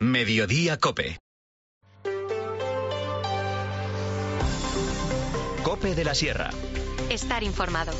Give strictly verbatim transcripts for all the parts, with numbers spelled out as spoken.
Mediodía COPE. COPE de la Sierra. Estar informado.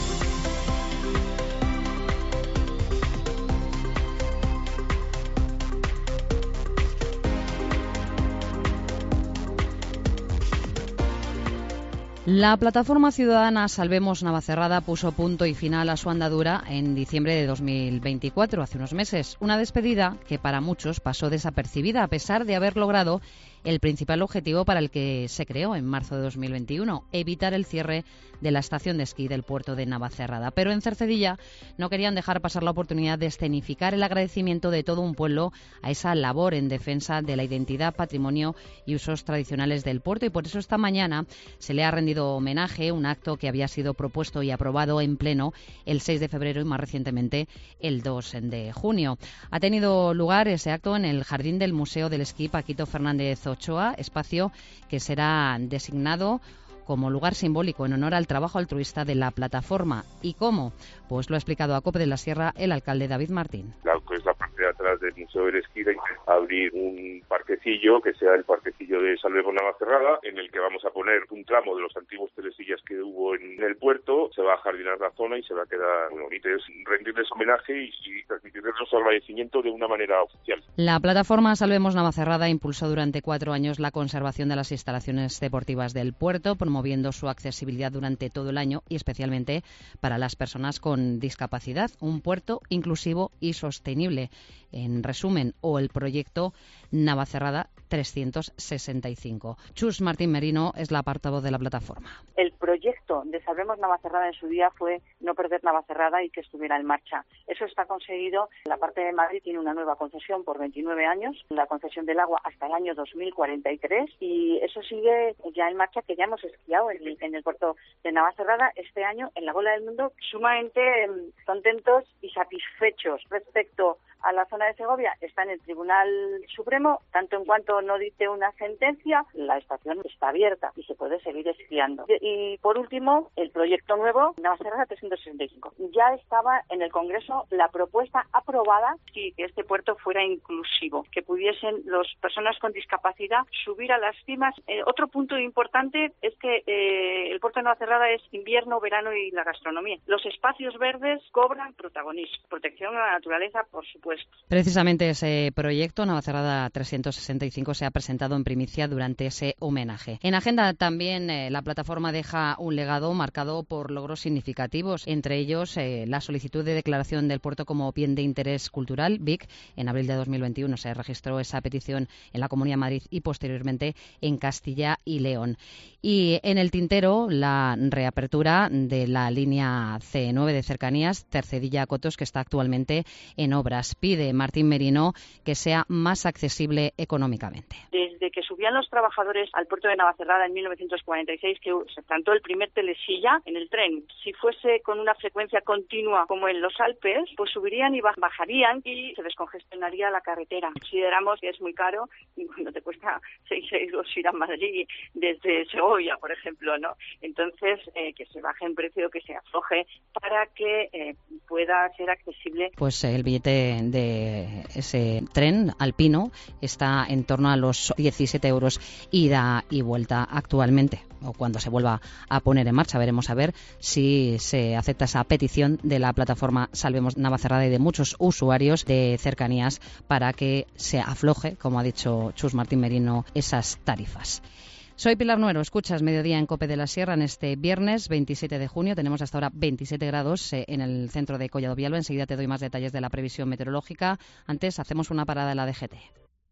La plataforma ciudadana Salvemos Navacerrada puso punto y final a su andadura en diciembre de dos mil veinticuatro, hace unos meses. Una despedida que para muchos pasó desapercibida, a pesar de haber logrado el principal objetivo para el que se creó en marzo de dos mil veintiuno, evitar el cierre de la estación de esquí del puerto de Navacerrada. Pero en Cercedilla no querían dejar pasar la oportunidad de escenificar el agradecimiento de todo un pueblo a esa labor en defensa de la identidad, patrimonio y usos tradicionales del puerto, y por eso esta mañana se le ha rendido homenaje, un acto que había sido propuesto y aprobado en pleno el seis de febrero y más recientemente el dos de junio. Ha tenido lugar ese acto en el jardín del Museo del Esquí Paquito Fernández Ochoa, espacio que será designado como lugar simbólico en honor al trabajo altruista de la plataforma. ¿Y cómo? Pues lo ha explicado a COPE de la Sierra el alcalde David Martín. La, es la parte de atrás del Museo del Esquí, de abrir un parquecillo que sea el parquecillo de Salvemos Navacerrada, en el que vamos a poner un tramo de los antiguos telesillas que hubo en el puerto. Se va a jardinar la zona y se va a quedar muy bonito. Es rendirles homenaje y, y transmitirles su agradecimiento de una manera oficial. La plataforma Salvemos Navacerrada impulsó durante cuatro años la conservación de las instalaciones deportivas del puerto, promoviendo su accesibilidad durante todo el año y especialmente para las personas con discapacidad. Un puerto inclusivo y sostenible, en resumen, o el proyecto Navacerrada trescientos sesenta y cinco. Chus Martín Merino es la portavoz de la plataforma. El proyecto de Salvemos Navacerrada en su día fue no perder Navacerrada y que estuviera en marcha. Eso está conseguido. La parte de Madrid tiene una nueva concesión por veintinueve años, la concesión del agua hasta el año dos mil cuarenta y tres, y eso sigue ya en marcha, que ya hemos esquiado en el, en el puerto de Navacerrada este año en la Bola del Mundo, sumamente eh, contentos y satisfechos respecto a la zona de Segovia. Está en el Tribunal Supremo, tanto en cuanto no dicte una sentencia, la estación está abierta y se puede seguir esquiando. Y por último, el proyecto nuevo, Navacerrada trescientos sesenta y cinco. Ya estaba en el Congreso la propuesta aprobada, sí, que este puerto fuera inclusivo, que pudiesen las personas con discapacidad subir a las cimas. Eh, otro punto importante es que eh, el puerto de Navacerrada es invierno, verano y la gastronomía. Los espacios verdes cobran protagonismo. Protección a la naturaleza, por supuesto. Precisamente ese proyecto, Navacerrada trescientos sesenta y cinco, se ha presentado en primicia durante ese homenaje. En agenda también eh, la plataforma deja un legado marcado por logros significativos, entre ellos eh, la solicitud de declaración del puerto como bien de interés cultural, B I C. En abril de dos mil veintiuno se registró esa petición en la Comunidad de Madrid y posteriormente en Castilla y León. Y en el tintero, la reapertura de la línea C nueve de cercanías Cercedilla-Cotos, que está actualmente en obras. Pide Martín Merino que sea más accesible económicamente. Desde que subían los trabajadores al puerto de Navacerrada en mil novecientos cuarenta y seis, que se plantó el primer telesilla en el tren, si fuese con una frecuencia continua como en los Alpes, pues subirían y bajarían y se descongestionaría la carretera. Consideramos que es muy caro y cuando te cuesta seis euros ir a Madrid desde Segovia, por ejemplo, ¿no? Entonces, eh, que se baje en precio, que se afloje para que eh, pueda ser accesible. Pues el billete de ese tren alpino está en torno a los diecisiete euros ida y vuelta actualmente, o cuando se vuelva a poner en marcha. Veremos a ver si se acepta esa petición de la plataforma Salvemos Navacerrada y de muchos usuarios de cercanías para que se afloje, como ha dicho Chus Martín Merino, esas tarifas. Soy Pilar Nuero, escuchas Mediodía en COPE de la Sierra en este viernes veintisiete de junio. Tenemos hasta ahora veintisiete grados eh, en el centro de Collado Villalba. Enseguida te doy más detalles de la previsión meteorológica. Antes hacemos una parada en la D G T.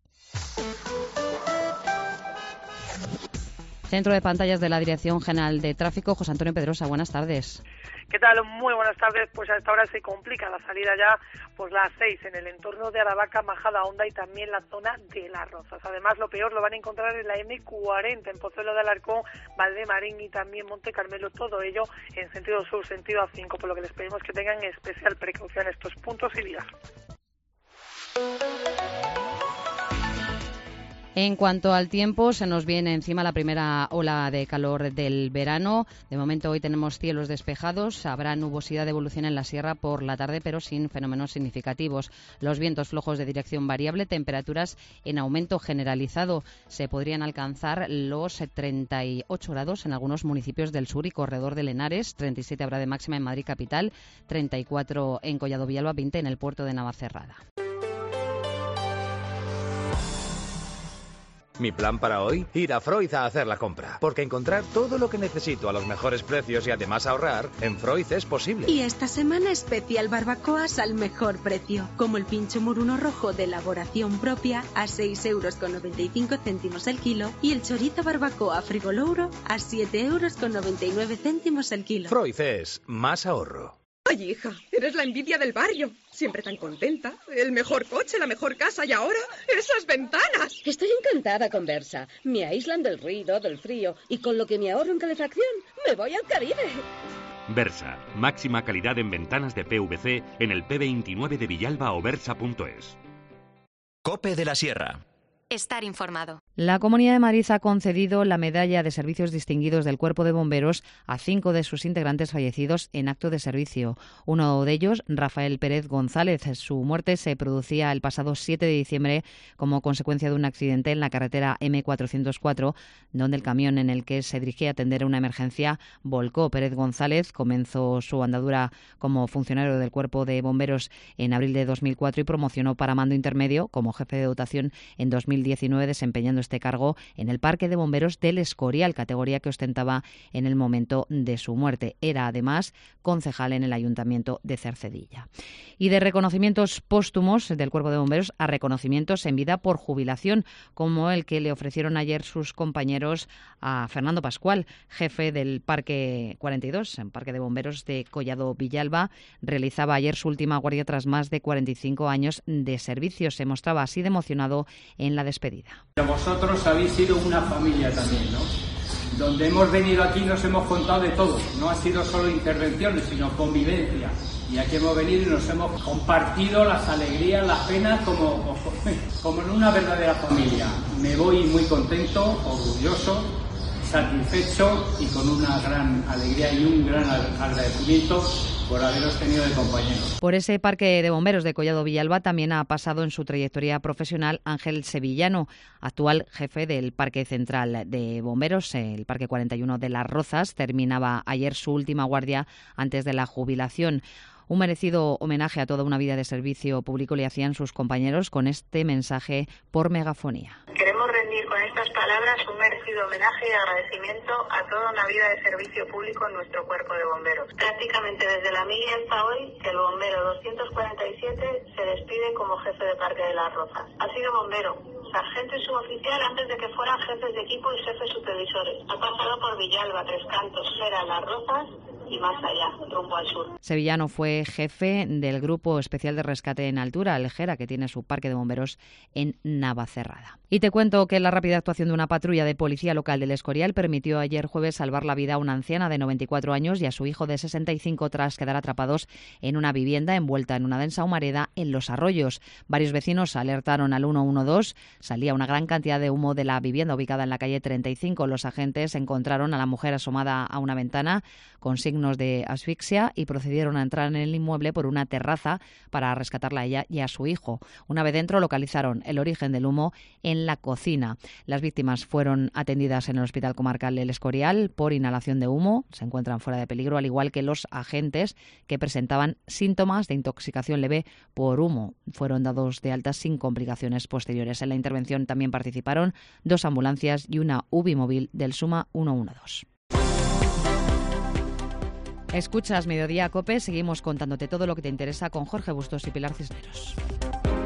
Centro de pantallas de la Dirección General de Tráfico, José Antonio Pedrosa, buenas tardes. ¿Qué tal? Muy buenas tardes. Pues a esta hora se complica la salida ya, pues las seis en el entorno de Aravaca, Majada Honda y también la zona de Las Rozas. Además, lo peor lo van a encontrar en la eme cuarenta, en Pozuelo de Alarcón, Valdemarín y también Monte Carmelo, todo ello en sentido sur, sentido A cinco, por lo que les pedimos que tengan especial precaución en estos puntos y vías. En cuanto al tiempo, se nos viene encima la primera ola de calor del verano. De momento hoy tenemos cielos despejados, habrá nubosidad de evolución en la sierra por la tarde, pero sin fenómenos significativos. Los vientos flojos de dirección variable, temperaturas en aumento generalizado. Se podrían alcanzar los treinta y ocho grados en algunos municipios del sur y corredor de Henares, treinta y siete habrá de máxima en Madrid capital, treinta y cuatro en Collado Villalba, veinte en el puerto de Navacerrada. Mi plan para hoy, ir a Freud a hacer la compra. Porque encontrar todo lo que necesito a los mejores precios y además ahorrar, en Freud es posible. Y esta semana especial barbacoas al mejor precio. Como el pincho moruno rojo de elaboración propia a seis euros con noventa y cinco céntimos el kilo y el chorizo barbacoa frigolouro a siete euros con noventa y nueve céntimos el kilo. Freud es más ahorro. Ay, hija, eres la envidia del barrio. Siempre tan contenta. El mejor coche, la mejor casa y ahora esas ventanas. Estoy encantada con Versa. Me aíslan del ruido, del frío y con lo que me ahorro en calefacción, me voy al Caribe. Versa, máxima calidad en ventanas de P V C en el P veintinueve de Villalba o versa punto es. COPE de la Sierra. Estar informado. La Comunidad de Madrid ha concedido la Medalla de Servicios Distinguidos del Cuerpo de Bomberos a cinco de sus integrantes fallecidos en acto de servicio. Uno de ellos, Rafael Pérez González. Su muerte se producía el pasado siete de diciembre como consecuencia de un accidente en la carretera eme cuatrocientos cuatro, donde el camión en el que se dirigía a atender una emergencia volcó. Pérez González comenzó su andadura como funcionario del Cuerpo de Bomberos en abril de dos mil cuatro y promocionó para mando intermedio como jefe de dotación en dos mil diecinueve, desempeñando este cargo en el Parque de Bomberos del Escorial, categoría que ostentaba en el momento de su muerte. Era además concejal en el Ayuntamiento de Cercedilla. Y de reconocimientos póstumos del Cuerpo de Bomberos a reconocimientos en vida por jubilación, como el que le ofrecieron ayer sus compañeros a Fernando Pascual, jefe del Parque cuarenta y dos, en Parque de Bomberos de Collado Villalba. Realizaba ayer su última guardia tras más de cuarenta y cinco años de servicio. Se mostraba así de emocionado en la despedida. Vosotros habéis sido una familia también, ¿no? Donde hemos venido aquí nos hemos contado de todo. No ha sido solo intervenciones, sino convivencia. Y aquí hemos venido y nos hemos compartido las alegrías, las penas, como, como en una verdadera familia. Me voy muy contento, orgulloso, satisfecho y con una gran alegría y un gran agradecimiento por haberos tenido de compañeros. Por ese Parque de Bomberos de Collado Villalba también ha pasado en su trayectoria profesional Ángel Sevillano, actual jefe del Parque Central de Bomberos, el Parque cuarenta y uno de Las Rozas. Terminaba ayer su última guardia antes de la jubilación. Un merecido homenaje a toda una vida de servicio público le hacían sus compañeros con este mensaje por megafonía. Queremos rendir con estas palabras un merecido homenaje y agradecimiento a toda una vida de servicio público en nuestro cuerpo de bomberos. Prácticamente desde la mili hasta hoy, el bombero doscientos cuarenta y siete se despide como jefe de Parque de Las Rozas. Ha sido bombero, sargento y suboficial antes de que fueran jefes de equipo y jefes supervisores. Ha pasado por Villalba, Tres Cantos, Gera, Las Rozas y más allá, rumbo al sur. Sevillano fue jefe del Grupo Especial de Rescate en Altura, el Gera, que tiene su parque de bomberos en Navacerrada. Y te cuento que la rápida actuación de una patrulla de policía local del Escorial permitió ayer jueves salvar la vida a una anciana de noventa y cuatro años y a su hijo de sesenta y cinco tras quedar atrapados en una vivienda envuelta en una densa humareda en Los Arroyos. Varios vecinos alertaron al uno uno dos. Salía una gran cantidad de humo de la vivienda ubicada en la calle treinta y cinco. Los agentes encontraron a la mujer asomada a una ventana con signos de asfixia y procedieron a entrar en el inmueble por una terraza para rescatarla a ella y a su hijo. Una vez dentro localizaron el origen del humo en la cocina. Las víctimas fueron atendidas en el Hospital Comarcal del Escorial por inhalación de humo. Se encuentran fuera de peligro, al igual que los agentes que presentaban síntomas de intoxicación leve por humo. Fueron dados de alta sin complicaciones posteriores. En la intervención también participaron dos ambulancias y una U B I móvil del Suma uno uno dos. Escuchas Mediodía COPE, seguimos contándote todo lo que te interesa con Jorge Bustos y Pilar Cisneros.